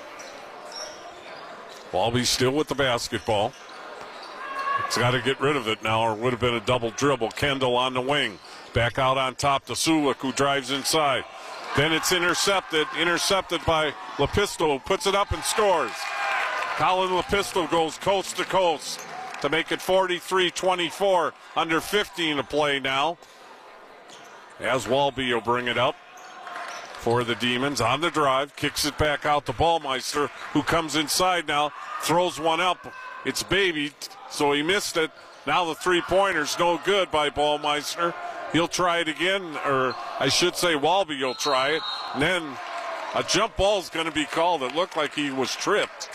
Walby still with the basketball. It's got to get rid of it now, or it would have been a double dribble. Kendall on the wing. Back out on top to Sulik, who drives inside. Then it's intercepted. Intercepted by Lepisto, who puts it up and scores. Colin Lepisto goes coast to coast to make it forty-three twenty-four. Under fifteen to play now. As Walby will bring it up for the Demons on the drive, kicks it back out to Ballmeister, who comes inside now, throws one up. It's babied, so he missed it. Now the three-pointer's no good by Ballmeister. He'll try it again, or I should say Walby will try it. And then a jump ball's going to be called. It looked like he was tripped.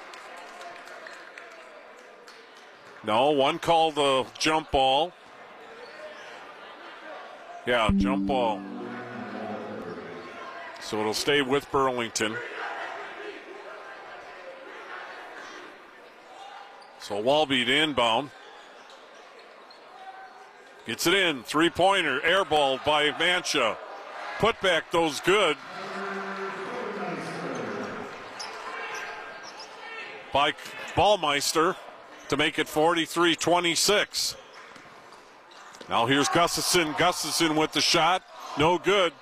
No, one called a jump ball. Yeah, jump ball. So it'll stay with Burlington. So Walby to inbound. Gets it in. Three-pointer. Airballed by Mancha. Putback goes good. By Ballmeister to make it forty-three twenty-six. Now here's Gustafson. Gustafson with the shot. No good.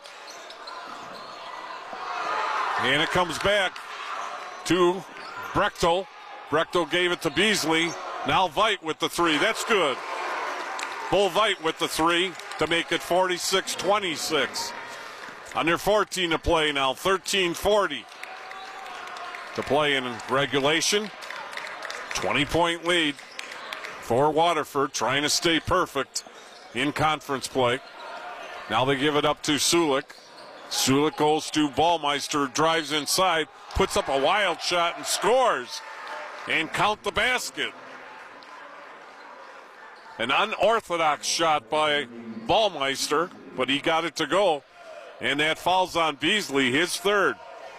And it comes back to Brechtel. Brechtel gave it to Beasley. Now Veit with the three. That's good. Bull Veit with the three to make it forty-six twenty-six. Under fourteen to play now. thirteen forty to play in regulation. twenty-point lead for Waterford, trying to stay perfect in conference play. Now they give it up to Sulik. Sulik goes to Ballmeister, drives inside, puts up a wild shot and scores. And count the basket. An unorthodox shot by Ballmeister, but he got it to go. And that falls on Beasley, his third.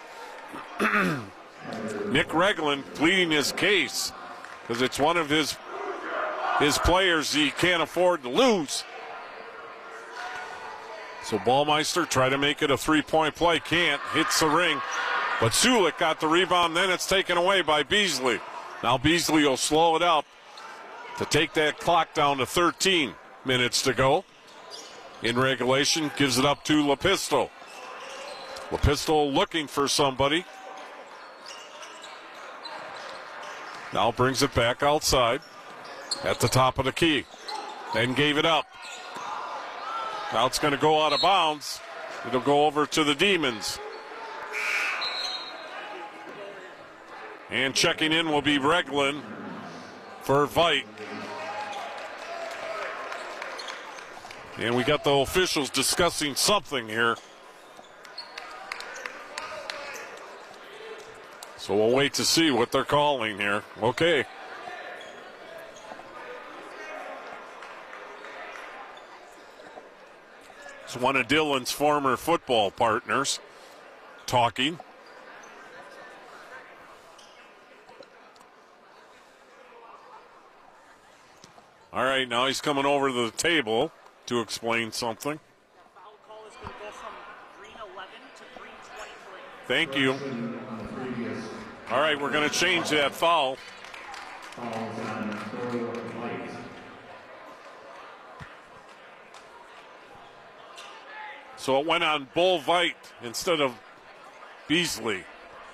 Nick Regland pleading his case because it's one of his, his players he can't afford to lose. So Ballmeister try to make it a three-point play. Can't. Hits the ring. But Sulik got the rebound. Then it's taken away by Beasley. Now Beasley will slow it up to take that clock down to thirteen minutes to go. In regulation, gives it up to LaPistol. LaPistol looking for somebody. Now brings it back outside at the top of the key. Then gave it up. Now it's going to go out of bounds. It'll go over to the Demons. And checking in will be Regland for Veit. And we got the officials discussing something here. So we'll wait to see what they're calling here. Okay. It's one of Dylan's former football partners talking. All right, now he's coming over to the table to explain something. Thank you. All right, we're going to change that foul. So it went on Bull Veit instead of Beasley.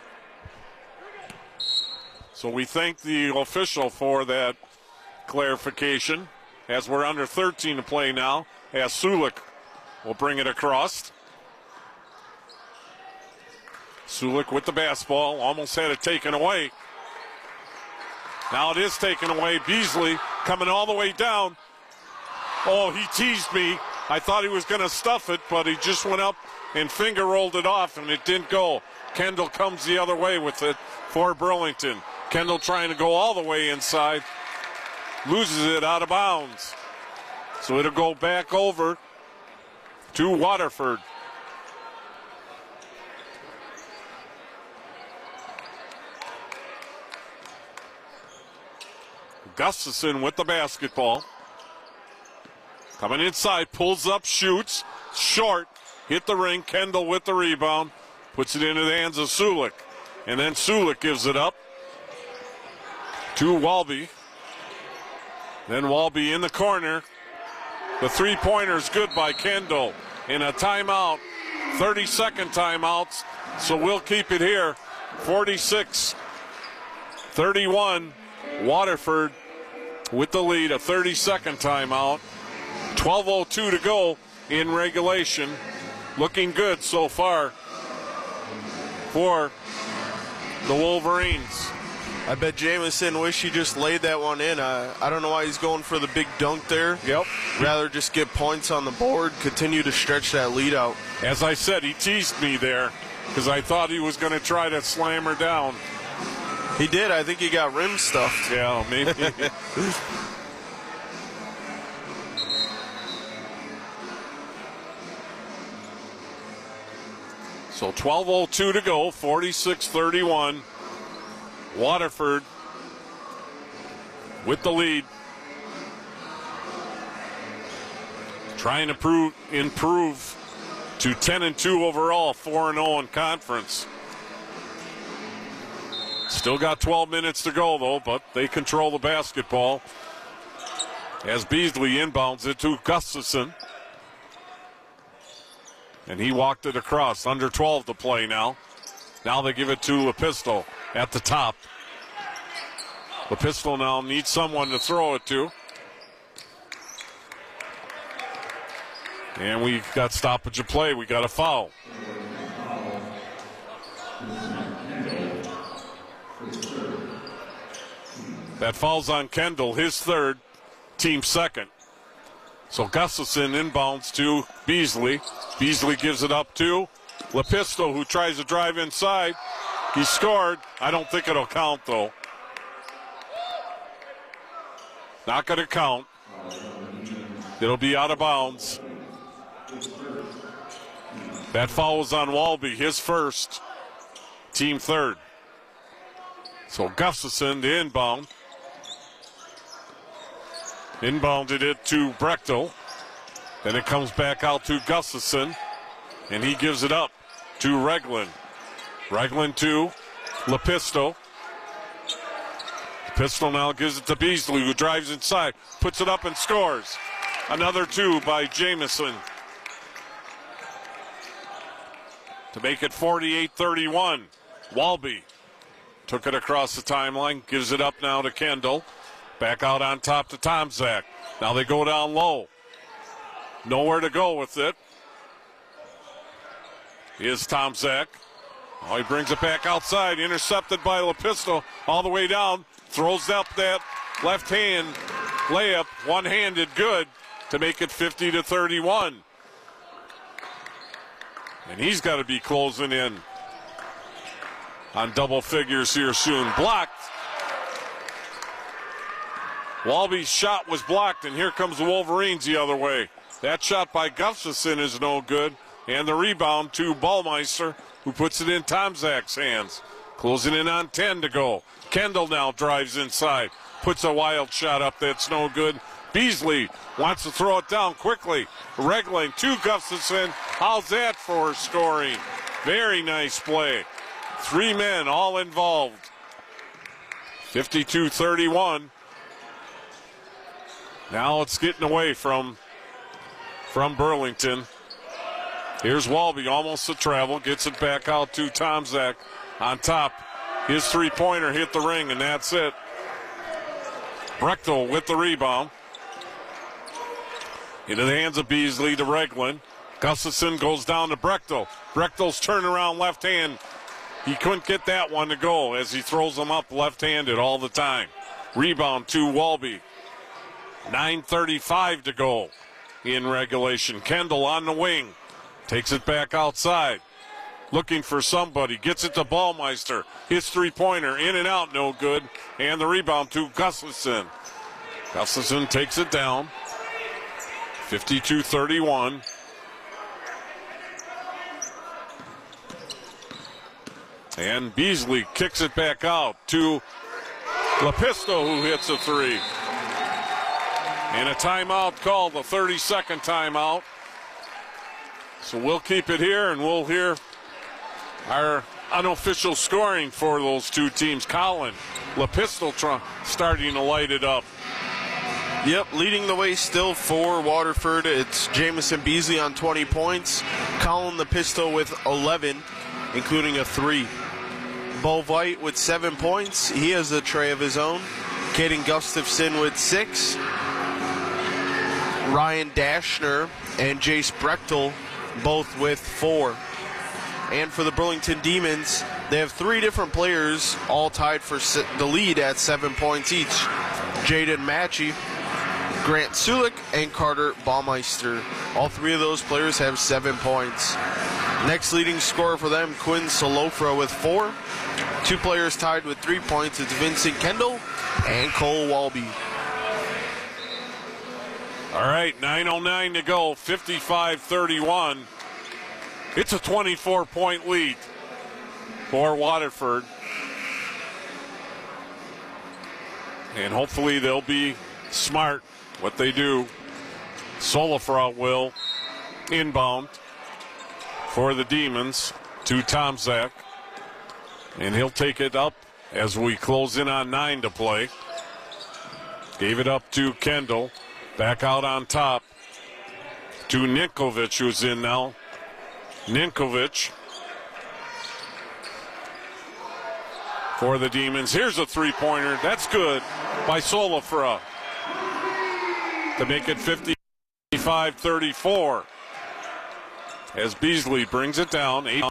So we thank the official for that clarification. As we're under thirteen to play now, as Sulik will bring it across. Sulik with the basketball, almost had it taken away. Now it is taken away. Beasley coming all the way down. Oh, he teased me. I thought he was going to stuff it, but he just went up and finger rolled it off, and it didn't go. Kendall comes the other way with it for Burlington. Kendall trying to go all the way inside. Loses it out of bounds. So it'll go back over to Waterford. Gustafson with the basketball. Coming inside, pulls up, shoots. Short, hit the ring. Kendall with the rebound. Puts it into the hands of Sulik. And then Sulik gives it up to Walby. Then Walby in the corner. The three-pointer is good by Kendall. In a timeout, thirty-second timeouts. So we'll keep it here. forty-six thirty-one. Waterford with the lead. A thirty-second timeout. twelve oh two to go in regulation. Looking good so far for the Wolverines. I bet Jamison wish he just laid that one in. Uh, I don't know why he's going for the big dunk there. Yep. Rather just get points on the board, continue to stretch that lead out. As I said, he teased me there because I thought he was going to try to slam her down. He did. I think he got rim stuffed. Yeah, maybe. So twelve oh two to go, forty-six thirty-one. Waterford with the lead. Trying to prove, improve to ten and two overall, four and oh in conference. Still got twelve minutes to go, though, but they control the basketball. As Beasley inbounds it to Gustafson. And he walked it across. Under twelve to play now. Now they give it to LaPistol at the top. LaPistol now needs someone to throw it to. And we got stoppage of play. We got a foul. That falls on Kendall, his third, team second. So Gustafson inbounds to Beasley. Beasley gives it up to LaPistol, who tries to drive inside. He scored. I don't think it'll count, though. Not going to count. It'll be out of bounds. That foul was on Walby, his first, team third. So Gustafson, the inbound. Inbounded it to Brechtel. Then it comes back out to Gustafson. And he gives it up to Regland. Regland to LaPistol. Pistol now gives it to Beasley, who drives inside, puts it up and scores. Another two by Jamison to make it forty-eight thirty-one. Walby took it across the timeline, gives it up now to Kendall. Back out on top to Tomczak. Now they go down low. Nowhere to go with it. Here's Tomczak. Oh, he brings it back outside, intercepted by LaPistol all the way down. Throws up that left hand layup, one-handed, good, to make it fifty to thirty-one. And he's got to be closing in on double figures here soon. Blocked. Walby's shot was blocked, and here comes the Wolverines the other way. That shot by Gustafson is no good, and the rebound to Ballmeister, who puts it in Tomczak's hands. Closing in on ten to go. Kendall now drives inside, puts a wild shot up that's no good. Beasley wants to throw it down quickly. Regling to Gustafson. How's that for scoring? Very nice play. Three men all involved. fifty-two thirty-one. Now it's getting away from, from Burlington. Here's Walby, almost to travel. Gets it back out to Tomczak on top. His three-pointer hit the ring, and that's it. Brechtel with the rebound. Into the hands of Beasley to Regland. Gustafson goes down to Brechtel. Brechtel's turnaround left hand. He couldn't get that one to go as he throws them up left-handed all the time. Rebound to Walby. nine thirty-five to go in regulation. Kendall on the wing. Takes it back outside. Looking for somebody. Gets it to Ballmeister. His three-pointer in and out, no good. And the rebound to Gustafson. Gustafson takes it down. fifty-two thirty-one. And Beasley kicks it back out to LaPistol, who hits a three. And a timeout called, the thirty-second timeout. So we'll keep it here, and we'll hear our unofficial scoring for those two teams. Colin, LaPistol tr- starting to light it up. Yep, leading the way still for Waterford. It's Jamison Beasley on twenty points. Colin LaPistol with eleven, including a three. Bo Veit with seven points. He has a tray of his own. Caden Gustafson with six. Ryan Dashner and Jace Brechtel both with four. And for the Burlington Demons, they have three different players all tied for the lead at seven points each. Jaden Matchey, Grant Sulik, and Carter Baumeister. All three of those players have seven points. Next leading scorer for them, Quinn Solofra with four. Two players tied with three points. It's Vincent Kendall and Cole Walby. All right, nine oh nine to go, fifty-five thirty-one. It's a twenty-four point lead for Waterford. And hopefully they'll be smart what they do. Solofra will inbound for the Demons to Tomczak. And he'll take it up as we close in on nine to play. Gave it up to Kendall. Back out on top to Ninkovic, who's in now. Ninkovic for the Demons. Here's a three-pointer. That's good by Solofra to make it fifty-five thirty-four as Beasley brings it down. Eight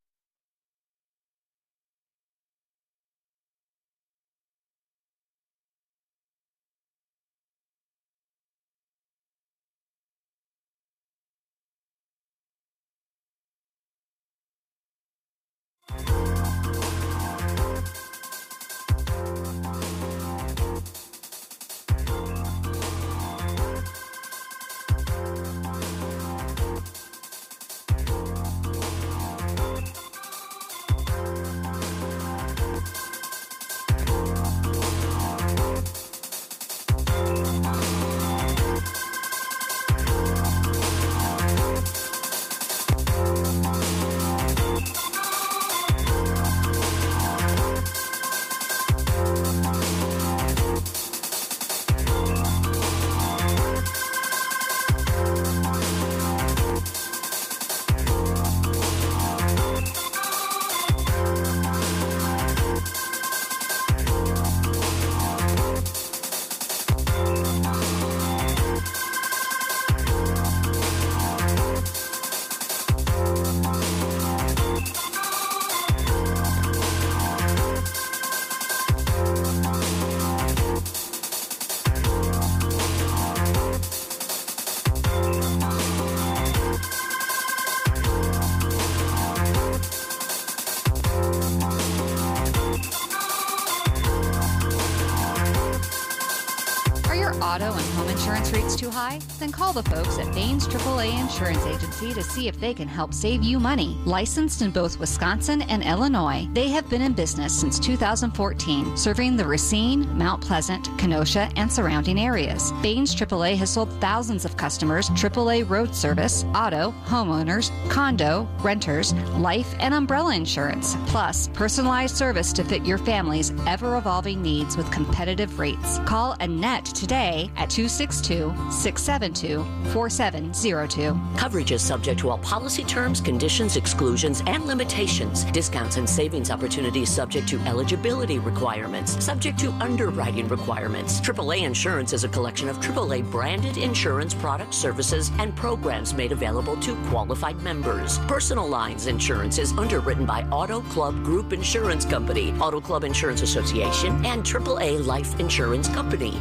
auto and home insurance rates too high? Then call the folks at Baines triple A Insurance Agency to see if they can help save you money. Licensed in both Wisconsin and Illinois, they have been in business since two thousand fourteen, serving the Racine, Mount Pleasant, Kenosha, and surrounding areas. Baines triple A has sold thousands of customers triple A road service, auto, homeowners, condo, renters, life, and umbrella insurance, plus personalized service to fit your family's ever-evolving needs with competitive rates. Call Annette today at two six two, six seven two, four seven zero two. Coverage is subject to all policy terms, conditions, exclusions, and limitations. Discounts and savings opportunities subject to eligibility requirements, subject to underwriting requirements. triple A Insurance is a collection of triple A branded insurance products, services, and programs made available to qualified members. Personal Lines Insurance is underwritten by Auto Club Group Insurance Company, Auto Club Insurance Association, and triple A Life Insurance Company.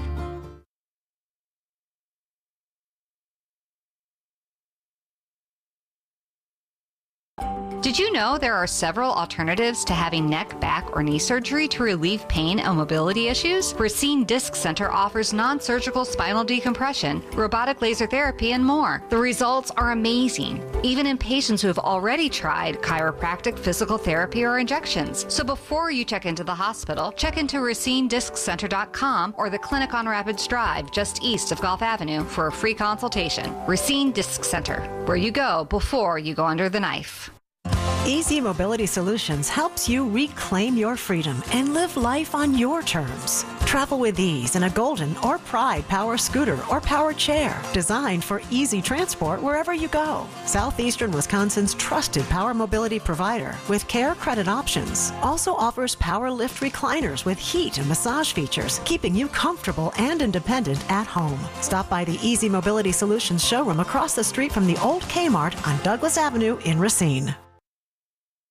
Did you know there are several alternatives to having neck, back, or knee surgery to relieve pain and mobility issues? Racine Disc Center offers non-surgical spinal decompression, robotic laser therapy, and more. The results are amazing, even in patients who have already tried chiropractic, physical therapy, or injections. So before you check into the hospital, check into racine disc center dot com or the clinic on Rapids Drive just east of Gulf Avenue for a free consultation. Racine Disc Center, where you go before you go under the knife. Easy Mobility Solutions helps you reclaim your freedom and live life on your terms. Travel with ease in a Golden or Pride power scooter or power chair designed for easy transport wherever you go. Southeastern Wisconsin's trusted power mobility provider with care credit options also offers power lift recliners with heat and massage features, keeping you comfortable and independent at home. Stop by the Easy Mobility Solutions showroom across the street from the old Kmart on Douglas Avenue in Racine.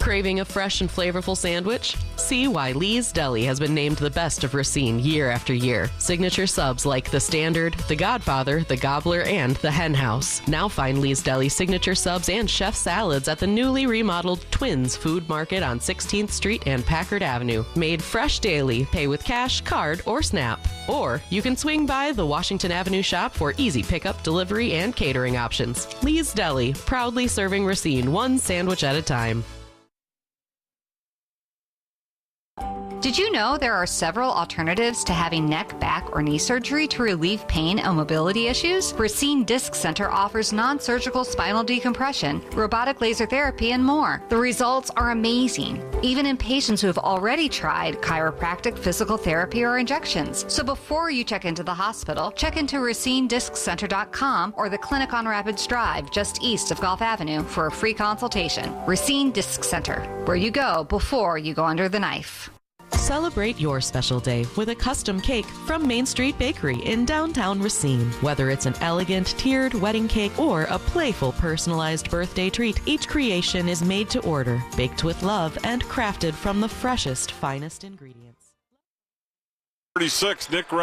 Craving a fresh and flavorful sandwich? See why Lee's Deli has been named the best of Racine year after year. Signature subs like the Standard, the Godfather, the Gobbler, and the Hen House. Now find Lee's Deli signature subs and chef salads at the newly remodeled Twins Food Market on sixteenth Street and Packard Avenue. Made fresh daily. Pay with cash, card, or SNAP. Or you can swing by the Washington Avenue shop for easy pickup, delivery, and catering options. Lee's Deli, proudly serving Racine one sandwich at a time. Did you know there are several alternatives to having neck, back, or knee surgery to relieve pain and mobility issues? Racine Disc Center offers non-surgical spinal decompression, robotic laser therapy, and more. The results are amazing, even in patients who have already tried chiropractic, physical therapy, or injections. So before you check into the hospital, check into racine disc center dot com or the clinic on Rapids Drive, just east of Gulf Avenue, for a free consultation. Racine Disc Center, where you go before you go under the knife. Celebrate your special day with a custom cake from Main Street Bakery in downtown Racine. Whether it's an elegant tiered wedding cake or a playful personalized birthday treat, each creation is made to order, baked with love, and crafted from the freshest, finest ingredients. thirty-six, Nick